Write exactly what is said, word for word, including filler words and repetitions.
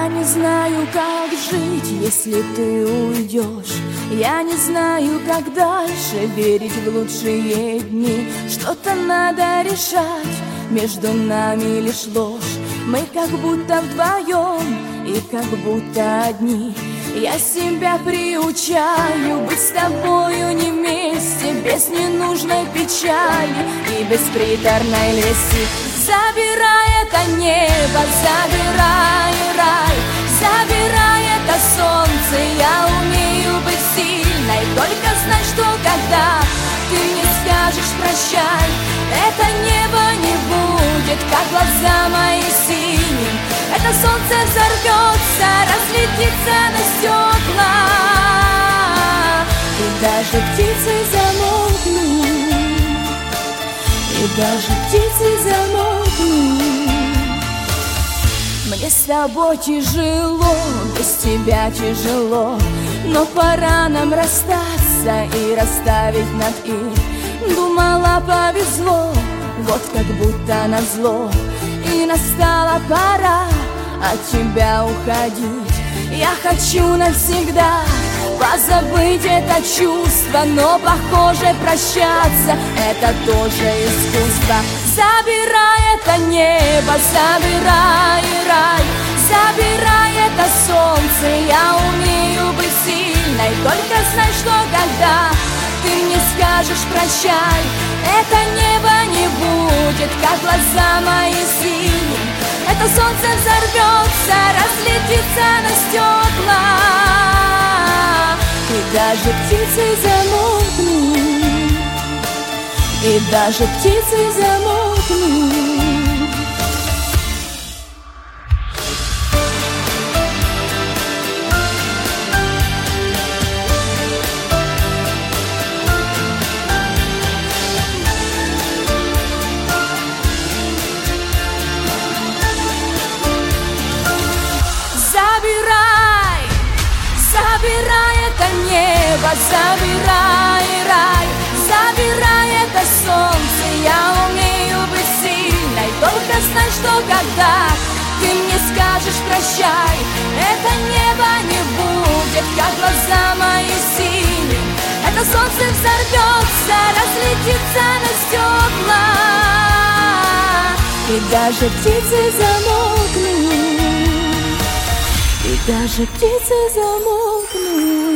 Я не знаю, как жить, если ты уйдешь. Я не знаю, как дальше верить в лучшие дни. Что-то надо решать, между нами лишь ложь. Мы как будто вдвоем и как будто одни. Я себя приучаю быть с тобою не вместе, без ненужной печали и без приторной лести. Забирай это небо, забирай рай, забирай это солнце. Я умею быть сильной, только знай, что когда ты мне скажешь прощай, это небо не будет, как глаза мои синим. Это солнце взорвется, разлетится на стекла, и даже птицы замолкнут, и даже птицы замолкнут. Мне с тобой тяжело, без тебя тяжело, но пора нам расстаться и расставить над «и». Думала, повезло, вот как будто назло, и настала пора от тебя уходить. Я хочу навсегда позабыть это чувство, но, похоже, прощаться — это тоже искусство. Забирай это небо, забирай рай, забирай это солнце. Я умею быть сильной, только знай, что когда ты мне скажешь прощай, это небо не будет, как глаза мои синие. Это солнце взорвется, разлетится на стекла, и даже птицы замолкнут, и даже птицы замолкнут. Забирай, забирай это небо, забирай рай, забирай это солнце. Я умею быть сильной, только знай, что когда ты мне скажешь прощай, это небо не будет, как глаза мои синие. Это солнце взорвется, разлетится на стекла, и даже птицы замолкнут, и даже птицы замолкнут.